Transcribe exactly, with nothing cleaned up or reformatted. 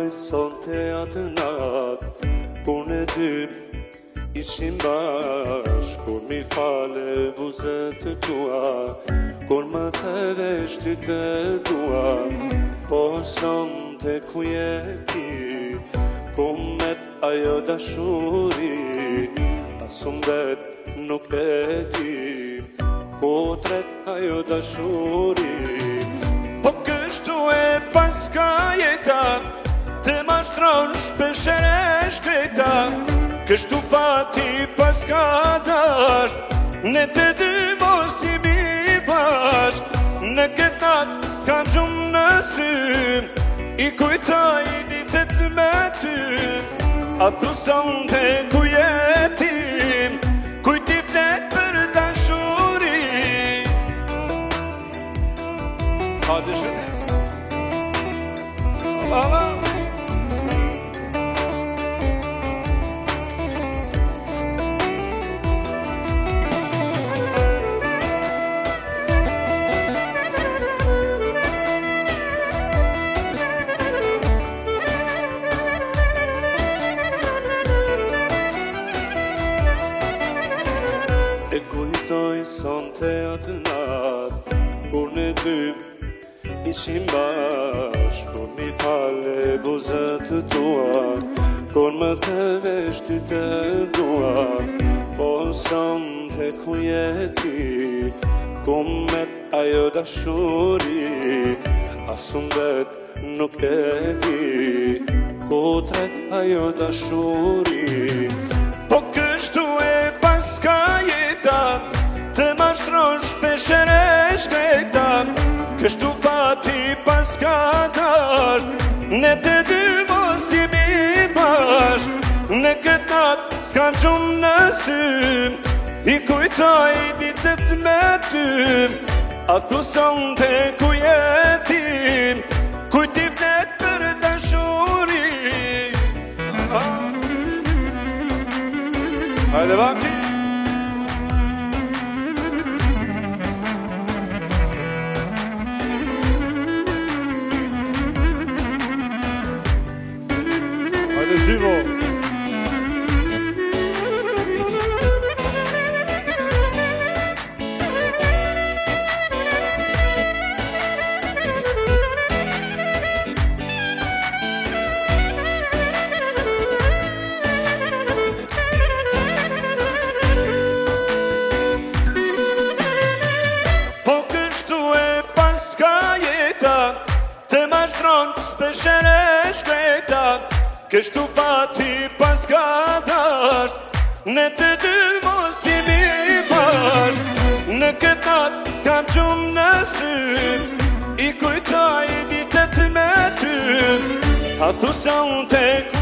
kujtoj sonte atë natë kur ne dy ishim bashk, kur mi fale buzët të tua, kur më të vesh ty të dua, po sonte ku je ti, ku met ajo dashuri, asum vet nuk e di, ku tret ajo dashuri. Po kështu e paska jeta, të mashtron shpeshere shkreta, kështu fati paska dasht, ne të dy mos jemi bashk, në këtë natë s'kam shumë në sym, i kujtoj ditët me ty, a thu sonte ku jetim, kujt i flet për dashuri. A dëshë? Baba e kujtoj sonte atë natë kur ne dy ishim bashk, kur mi fale buzët të tua, kur më të vesh ty të dua, po sonte ku je ti, ku met ajo dashuri, asum vet nuk e di, ku tret ajo dashuri. Po kështu e paska jeta, të mashtron shpeshere shkreta, kështu fati paska dasht, ne të dy mos jemi bashk, në këtë natë s'kam shumë në sym, i kujtoj ditët me ty, a thu sonte ku jetim, kujt i flet për dashuri. Hajde vakti. Hajde Zyvo. Po kështu e paska jeta, të mashtron shpeshere shkreta, kështu fati paska dasht, ne të dy mos jemi bashk, në këtë natë s'kam shumë në sym, i kujtoj ditët me ty, a thu sonte